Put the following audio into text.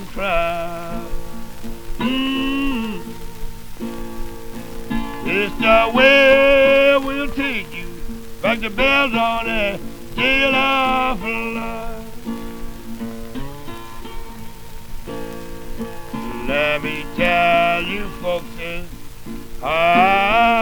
cry. Mm. It's the way we'll take you back to bells on that jail of life. Let me tell you folks, it's hard.